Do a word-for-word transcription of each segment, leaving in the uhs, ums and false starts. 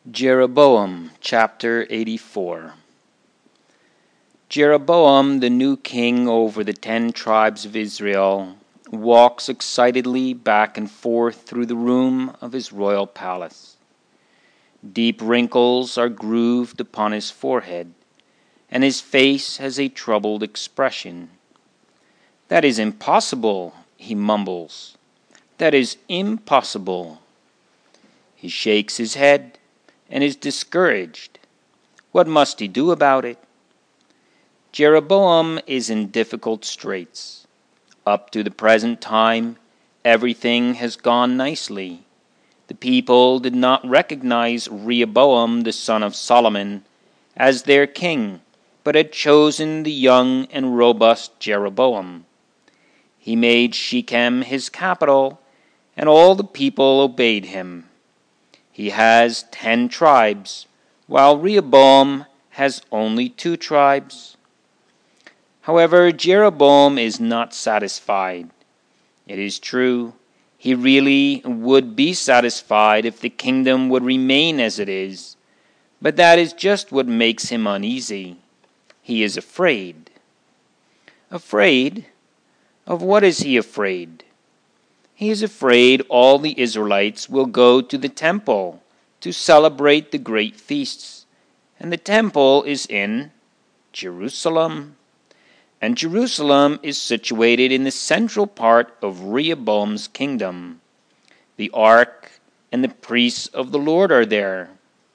Jeroboam chapter eighty-four. Jeroboam, the new king over the ten tribes of Israel, walks excitedly back and forth through the room of his royal palace. Deep wrinkles are grooved upon his forehead, and his face has a troubled expression. "That is impossible," he mumbles. "That is impossible." He shakes his head and is discouraged. What must he do about it? Jeroboam is in difficult straits. Up to the present time, everything has gone nicely. The people did not recognize Rehoboam, the son of Solomon, as their king, but had chosen the young and robust Jeroboam. He made Shechem his capital, and all the people obeyed him. He has ten tribes, while Rehoboam has only two tribes. However, Jeroboam is not satisfied. It is true, he really would be satisfied if the kingdom would remain as it is, but that is just what makes him uneasy. He is afraid. Afraid? Of what is he afraid? He is afraid all the Israelites will go to the temple to celebrate the great feasts, and the temple is in Jerusalem. And Jerusalem is situated in the central part of Rehoboam's kingdom. The ark and the priests of the Lord are there.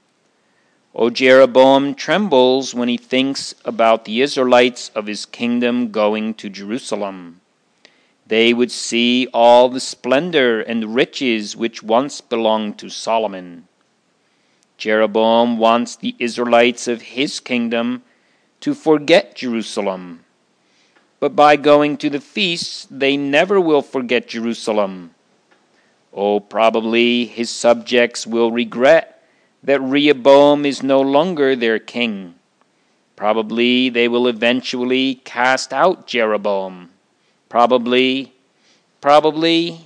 O Jeroboam trembles when he thinks about the Israelites of his kingdom going to Jerusalem. They would see all the splendor and riches which once belonged to Solomon. Jeroboam wants the Israelites of his kingdom to forget Jerusalem. But by going to the feasts, they never will forget Jerusalem. Oh, probably his subjects will regret that Rehoboam is no longer their king. Probably they will eventually cast out Jeroboam. Probably, probably,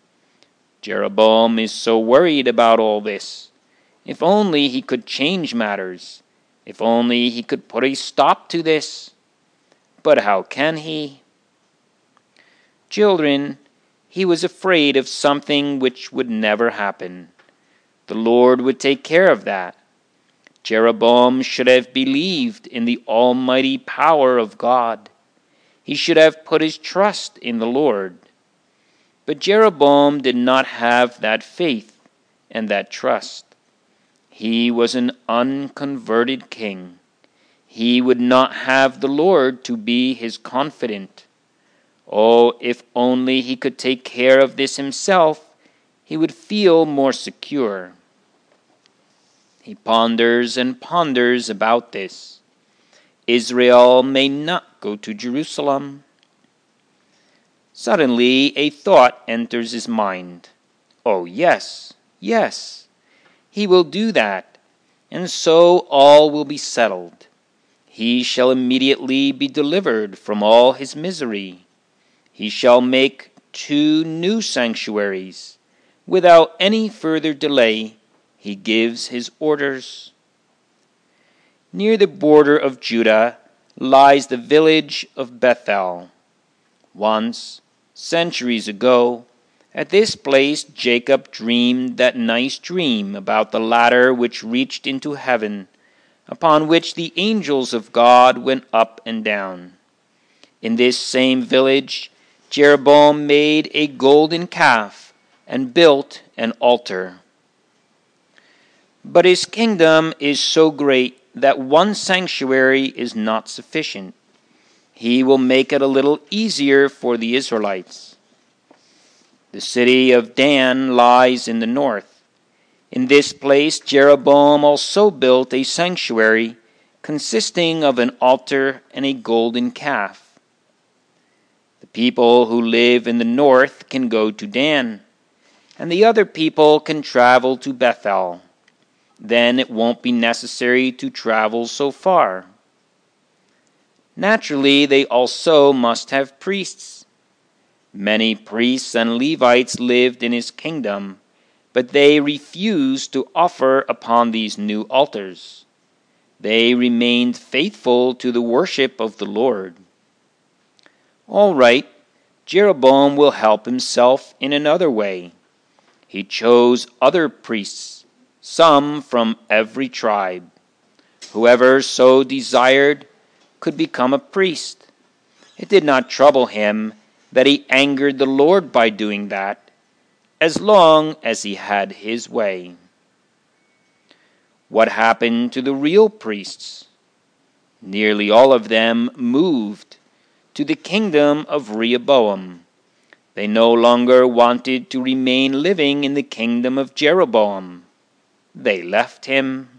Jeroboam is so worried about all this. If only he could change matters. If only he could put a stop to this. But how can he? Children, he was afraid of something which would never happen. The Lord would take care of that. Jeroboam should have believed in the almighty power of God. He should have put his trust in the Lord. But Jeroboam did not have that faith and that trust. He was an unconverted king. He would not have the Lord to be his confidant. Oh, if only he could take care of this himself, he would feel more secure. He ponders and ponders about this. Israel may not go to Jerusalem. Suddenly a thought enters his mind. Oh, yes, yes, he will do that, and so all will be settled. He shall immediately be delivered from all his misery. He shall make two new sanctuaries. Without any further delay, he gives his orders. Near the border of Judah lies the village of Bethel. Once, centuries ago, at this place Jacob dreamed that nice dream about the ladder which reached into heaven, upon which the angels of God went up and down. In this same village, Jeroboam made a golden calf and built an altar. But his kingdom is so great that one sanctuary is not sufficient. He will make it a little easier for the Israelites. The city of Dan lies in the north. In this place Jeroboam also built a sanctuary consisting of an altar and a golden calf. The people who live in the north can go to Dan, and the other people can travel to Bethel. Then it won't be necessary to travel so far. Naturally, they also must have priests. Many priests and Levites lived in his kingdom, but they refused to offer upon these new altars. They remained faithful to the worship of the Lord. All right, Jeroboam will help himself in another way. He chose other priests, some from every tribe. Whoever so desired could become a priest. It did not trouble him that he angered the Lord by doing that, as long as he had his way. What happened to the real priests? Nearly all of them moved to the kingdom of Rehoboam. They no longer wanted to remain living in the kingdom of Jeroboam. They left him.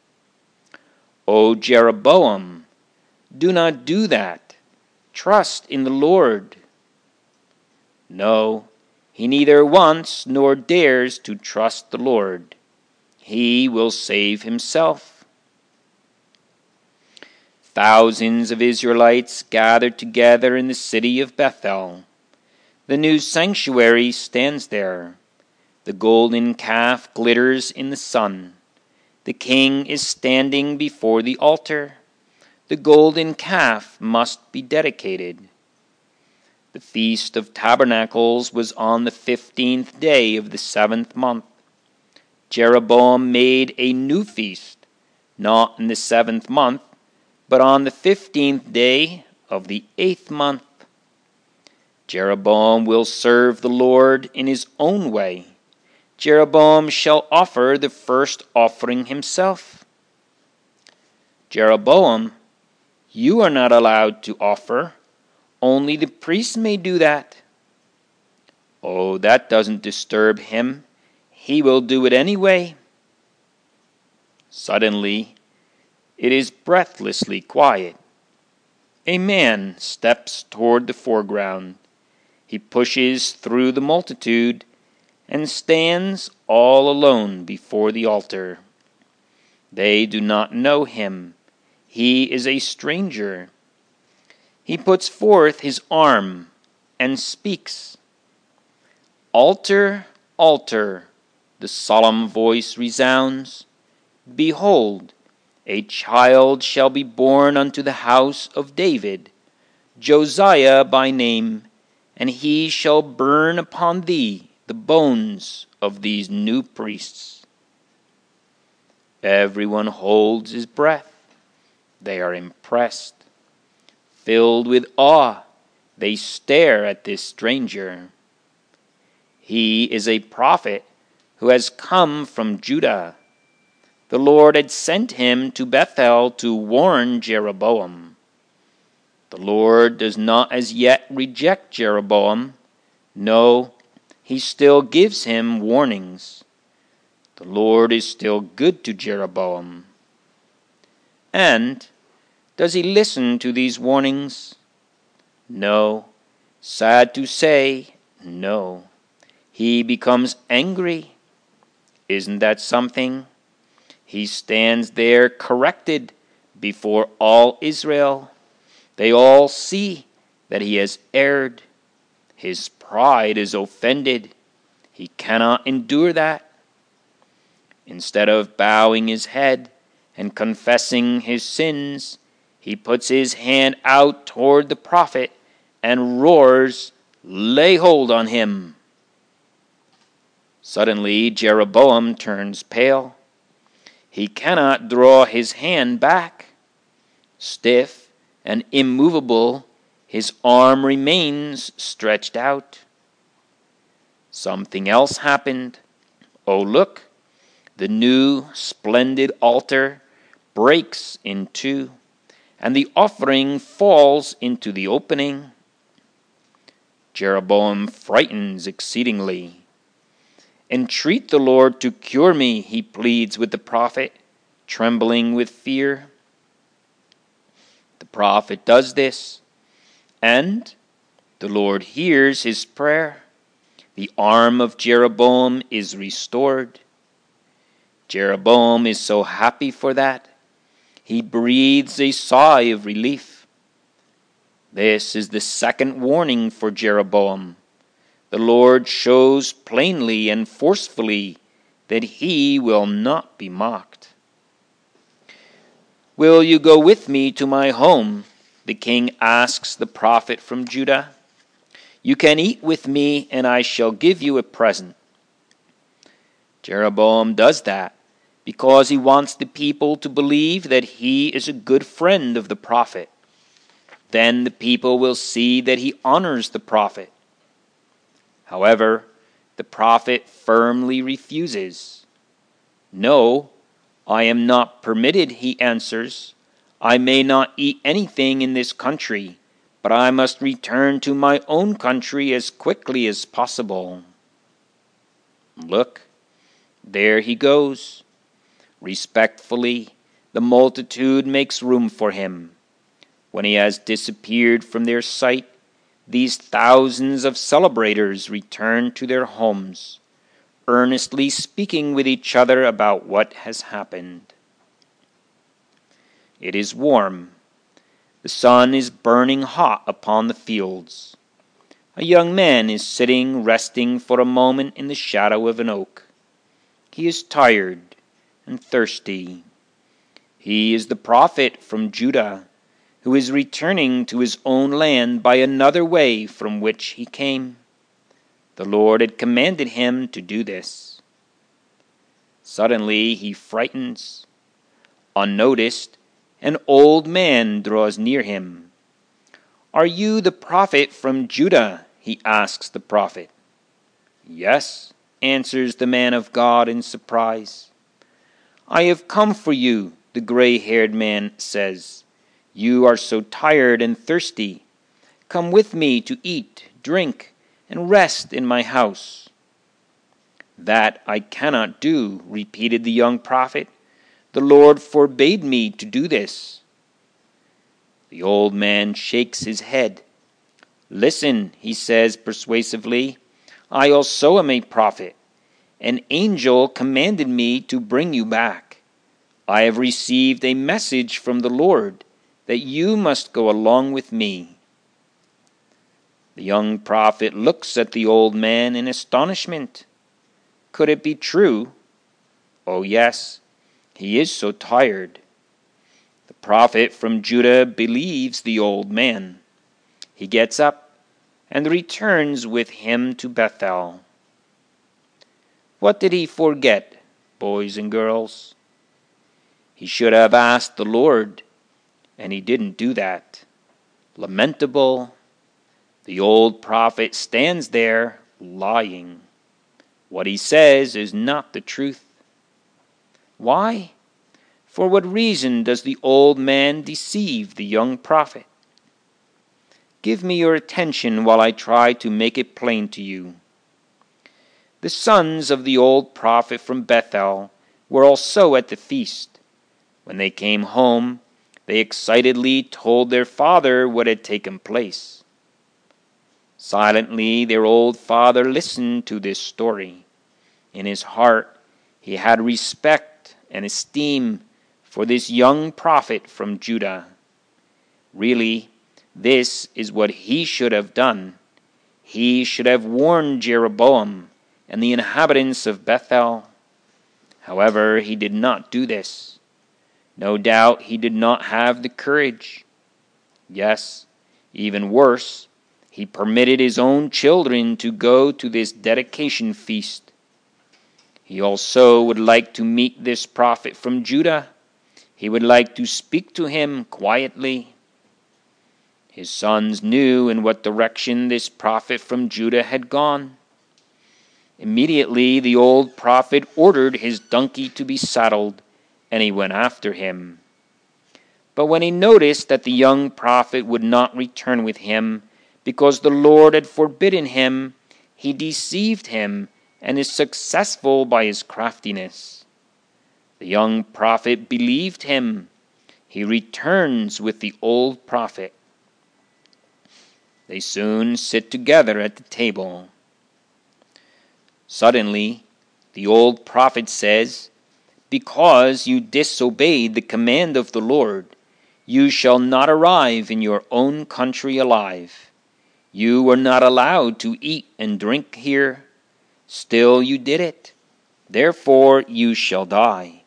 O Jeroboam, do not do that. Trust in the Lord. No, he neither wants nor dares to trust the Lord. He will save himself. Thousands of Israelites gathered together in the city of Bethel. The new sanctuary stands there. The golden calf glitters in the sun. The king is standing before the altar. The golden calf must be dedicated. The Feast of Tabernacles was on the fifteenth day of the seventh month. Jeroboam made a new feast, not in the seventh month, but on the fifteenth day of the eighth month. Jeroboam will serve the Lord in his own way. Jeroboam shall offer the first offering himself. Jeroboam, you are not allowed to offer. Only the priest may do that. Oh, that doesn't disturb him. He will do it anyway. Suddenly, it is breathlessly quiet. A man steps toward the foreground. He pushes through the multitude and stands all alone before the altar. They do not know him. He is a stranger. He puts forth his arm and speaks. Altar, altar, the solemn voice resounds. Behold, a child shall be born unto the house of David, Josiah by name, and he shall burn upon thee the bones of these new priests. Everyone holds his breath. They are impressed. Filled with awe, they stare at this stranger. He is a prophet who has come from Judah. The Lord had sent him to Bethel to warn Jeroboam. The Lord does not as yet reject Jeroboam. No, he still gives him warnings. The Lord is still good to Jeroboam. And does he listen to these warnings? No. Sad to say, no. He becomes angry. Isn't that something? He stands there corrected before all Israel. They all see that he has erred. His pride is offended. He cannot endure that. Instead of bowing his head and confessing his sins, he puts his hand out toward the prophet and roars, "Lay hold on him!" Suddenly Jeroboam turns pale. He cannot draw his hand back. Stiff and immovable, his arm remains stretched out. Something else happened. Oh, look, the new splendid altar breaks in two, and the offering falls into the opening. Jeroboam frightens exceedingly. Entreat the Lord to cure me, he pleads with the prophet, trembling with fear. The prophet does this, and the Lord hears his prayer. The arm of Jeroboam is restored. Jeroboam is so happy for that. He breathes a sigh of relief. This is the second warning for Jeroboam. The Lord shows plainly and forcefully that he will not be mocked. "Will you go with me to my home?" the king asks the prophet from Judah. "You can eat with me, and I shall give you a present." Jeroboam does that because he wants the people to believe that he is a good friend of the prophet. Then the people will see that he honors the prophet. However, the prophet firmly refuses. "No, I am not permitted," he answers. "I may not eat anything in this country, but I must return to my own country as quickly as possible." Look, there he goes. Respectfully, the multitude makes room for him. When he has disappeared from their sight, these thousands of celebrators return to their homes, earnestly speaking with each other about what has happened. It is warm. The sun is burning hot upon the fields. A young man is sitting resting for a moment in the shadow of an oak. He is tired and thirsty. He is the prophet from Judah, who is returning to his own land by another way from which he came. The Lord had commanded him to do this. Suddenly he frightens. Unnoticed, an old man draws near him. "Are you the prophet from Judah?" he asks the prophet. "Yes," answers the man of God in surprise. "I have come for you," the gray-haired man says. "You are so tired and thirsty. Come with me to eat, drink, and rest in my house." "That I cannot do," repeated the young prophet. "The Lord forbade me to do this." The old man shakes his head. "Listen," he says persuasively. "I also am a prophet. An angel commanded me to bring you back. I have received a message from the Lord that you must go along with me." The young prophet looks at the old man in astonishment. Could it be true? Oh yes, he is so tired. The prophet from Judah believes the old man. He gets up and returns with him to Bethel. What did he forget, boys and girls? He should have asked the Lord, and he didn't do that. Lamentable. The old prophet stands there lying. What he says is not the truth. Why? For what reason does the old man deceive the young prophet? Give me your attention while I try to make it plain to you. The sons of the old prophet from Bethel were also at the feast. When they came home, they excitedly told their father what had taken place. Silently, their old father listened to this story. In his heart, he had respect and esteem for this young prophet from Judah. Really, this is what he should have done. He should have warned Jeroboam and the inhabitants of Bethel. However, he did not do this. No doubt he did not have the courage. Yes, even worse, he permitted his own children to go to this dedication feast. He also would like to meet this prophet from Judah. He would like to speak to him quietly. His sons knew in what direction this prophet from Judah had gone. Immediately the old prophet ordered his donkey to be saddled, and he went after him. But when he noticed that the young prophet would not return with him, because the Lord had forbidden him, he deceived him and is successful by his craftiness. The young prophet believed him. He returns with the old prophet. They soon sit together at the table. Suddenly, the old prophet says, "Because you disobeyed the command of the Lord, you shall not arrive in your own country alive. You were not allowed to eat and drink here. Still you did it. therefore you shall die."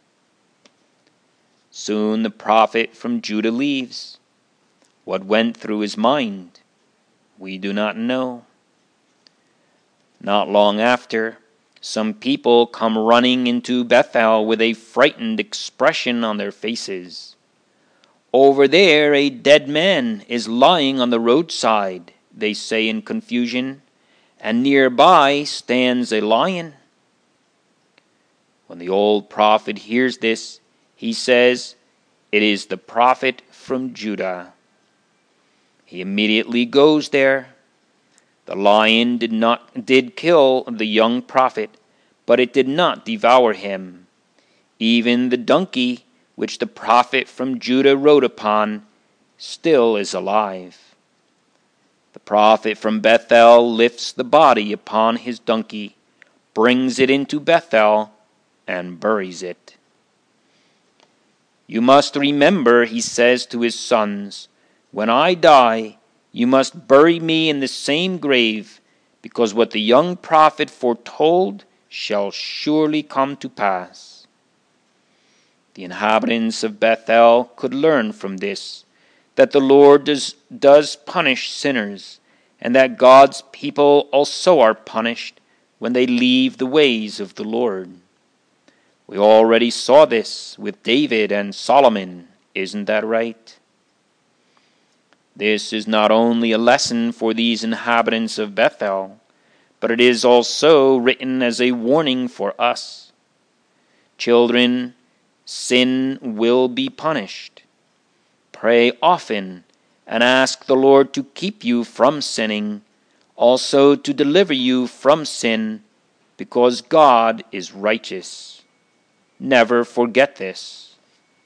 Soon the prophet from Judah leaves. What went through his mind, we do not know. Not long after, some people come running into Bethel with a frightened expression on their faces. "Over there a dead man is lying on the roadside," they say in confusion, "and nearby stands a lion." When the old prophet hears this, he says, "It is the prophet from Judah." He immediately goes there. The lion did not did kill the young prophet, but it did not devour him. Even the donkey which the prophet from Judah rode upon still is alive. The prophet from Bethel lifts the body upon his donkey, brings it into Bethel, and buries it. "You must remember," he says to his sons, "when I die, you must bury me in the same grave, because what the young prophet foretold shall surely come to pass." The inhabitants of Bethel could learn from this that the Lord does, does punish sinners, and that God's people also are punished when they leave the ways of the Lord. We already saw this with David and Solomon, isn't that right? This is not only a lesson for these inhabitants of Bethel, but it is also written as a warning for us. Children, sin will be punished. Pray often and ask the Lord to keep you from sinning, also to deliver you from sin, because God is righteous. Never forget this.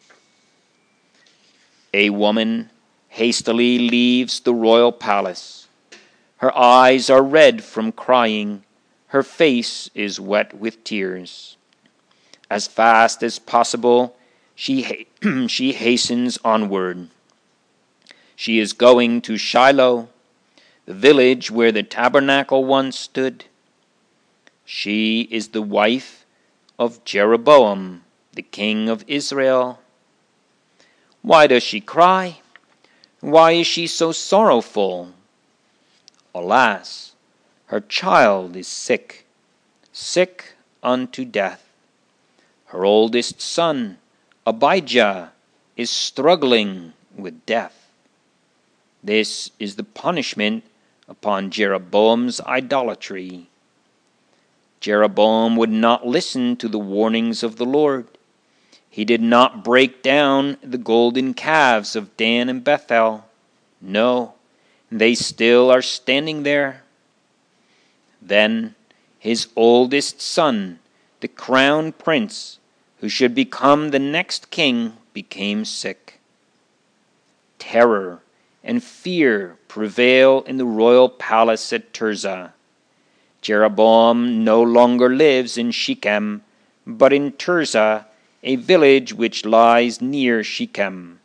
A woman hastily leaves the royal palace. Her eyes are red from crying. Her face is wet with tears. As fast as possible, she, ha- she hastens onward. She is going to Shiloh, the village where the tabernacle once stood. She is the wife of Jeroboam, the king of Israel. Why does she cry? Why is she so sorrowful? Alas, her child is sick, sick unto death. Her oldest son, Abijah, is struggling with death. This is the punishment upon Jeroboam's idolatry. Jeroboam would not listen to the warnings of the Lord. He did not break down the golden calves of Dan and Bethel. No, they still are standing there. Then his oldest son, the crown prince, who should become the next king, became sick. Terror and fear prevail in the royal palace at Tirzah. Jeroboam no longer lives in Shechem, but in Tirzah, a village which lies near Shechem.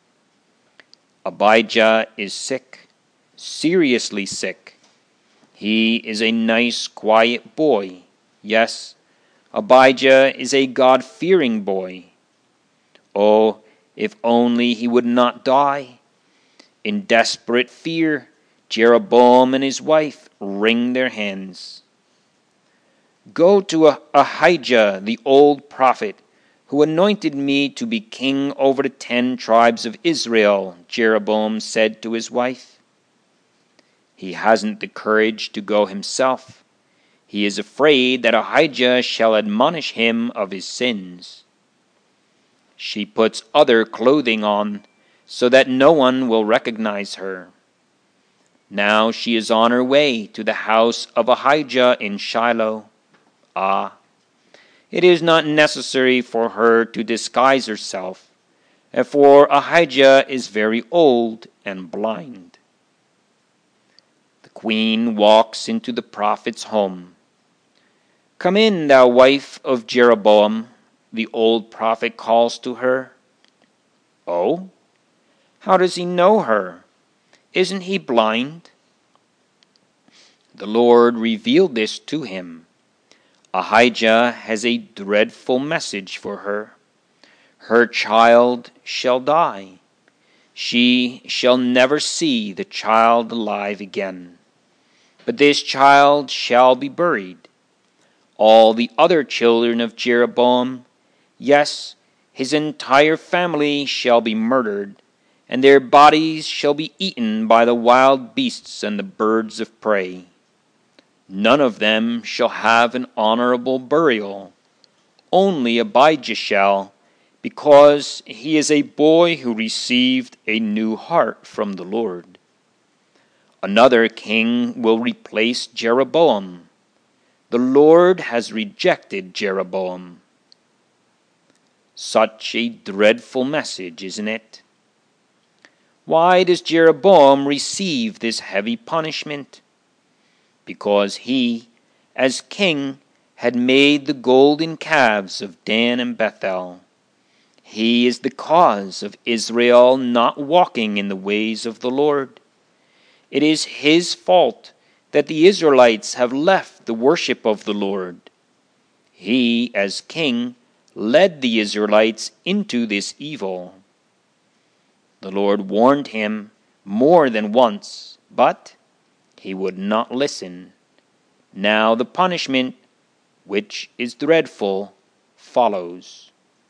Abijah is sick, seriously sick. He is a nice, quiet boy. Yes, Abijah is a God-fearing boy. Oh, if only he would not die. In desperate fear, Jeroboam and his wife wring their hands. Go to Ahijah, the old prophet, who anointed me to be king over the ten tribes of Israel, Jeroboam said to his wife. He hasn't the courage to go himself. He is afraid that Ahijah shall admonish him of his sins. She puts other clothing on, so that no one will recognize her. Now she is on her way to the house of Ahijah in Shiloh. Ah, it is not necessary for her to disguise herself, for Ahijah is very old and blind. The queen walks into the prophet's home. Come in, thou wife of Jeroboam, the old prophet calls to her. Oh, how does he know her? Isn't he blind? The Lord revealed this to him. Ahijah has a dreadful message for her. Her child shall die. She shall never see the child alive again. But this child shall be buried. All the other children of Jeroboam, yes, his entire family shall be murdered, and their bodies shall be eaten by the wild beasts and the birds of prey. None of them shall have an honorable burial. Only Abijah shall, because he is a boy who received a new heart from the Lord. Another king will replace Jeroboam. The Lord has rejected Jeroboam. Such a dreadful message, isn't it? Why does Jeroboam receive this heavy punishment? Because he, as king, had made the golden calves of Dan and Bethel. He is the cause of Israel not walking in the ways of the Lord. It is his fault that the Israelites have left the worship of the Lord. He, as king, led the Israelites into this evil. The Lord warned him more than once, but he would not listen. Now the punishment, which is dreadful, follows.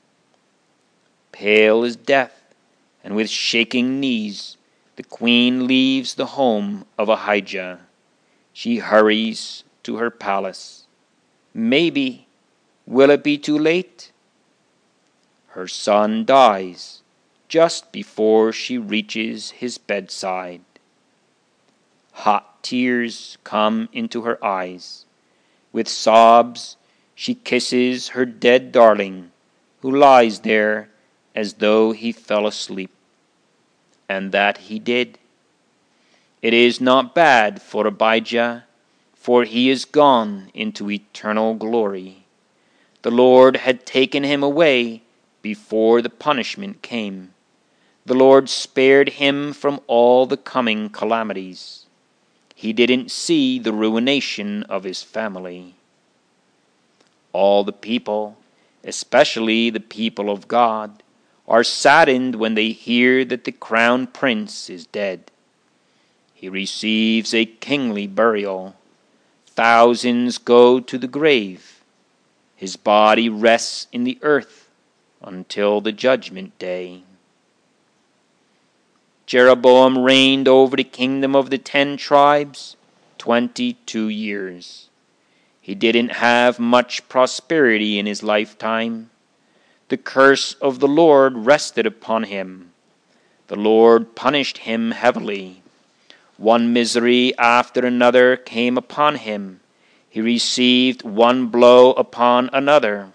Pale as death, and with shaking knees, the queen leaves the home of Ahijah. She hurries to her palace. Maybe, will it be too late? Her son dies just before she reaches his bedside. Hot tears come into her eyes. With sobs, she kisses her dead darling, who lies there as though he fell asleep. And that he did. It is not bad for Abijah, for he is gone into eternal glory. The Lord had taken him away before the punishment came. The Lord spared him from all the coming calamities. He didn't see the ruination of his family. All the people, especially the people of God, are saddened when they hear that the crown prince is dead. He receives a kingly burial. Thousands go to the grave. His body rests in the earth until the judgment day. Jeroboam reigned over the kingdom of the ten tribes twenty-two years. He didn't have much prosperity in his lifetime. The curse of the Lord rested upon him. The Lord punished him heavily. One misery after another came upon him. He received one blow upon another.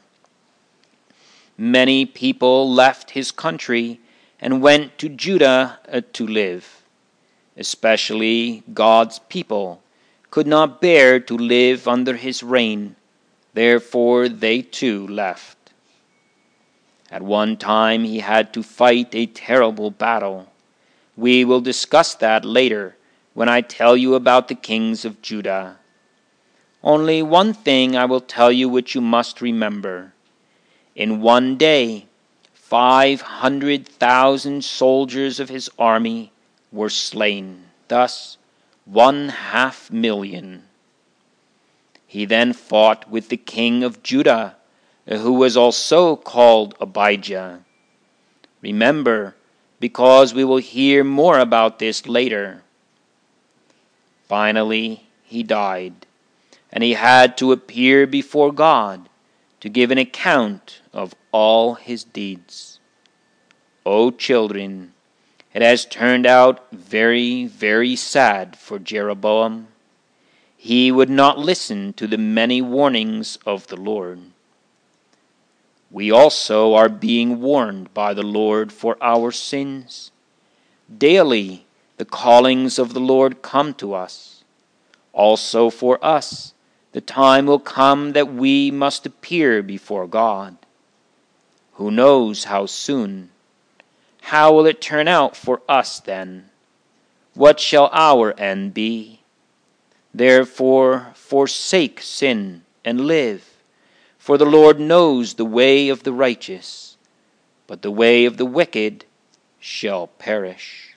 Many people left his country and went to Judah to live. Especially God's people could not bear to live under his reign. Therefore they too left. At one time he had to fight a terrible battle. We will discuss that later when I tell you about the kings of Judah. Only one thing I will tell you which you must remember. In one day, five hundred thousand soldiers of his army were slain, thus one half million. He then fought with the king of Judah, who was also called Abijah. Remember, because we will hear more about this later. Finally, he died, and he had to appear before God to give an account of all his deeds. O children, it has turned out very, very sad for Jeroboam. He would not listen to the many warnings of the Lord. We also are being warned by the Lord for our sins. Daily the callings of the Lord come to us. Also for us, the time will come that we must appear before God. Who knows how soon? How will it turn out for us then? What shall our end be? Therefore forsake sin and live. For the Lord knows the way of the righteous, but the way of the wicked shall perish.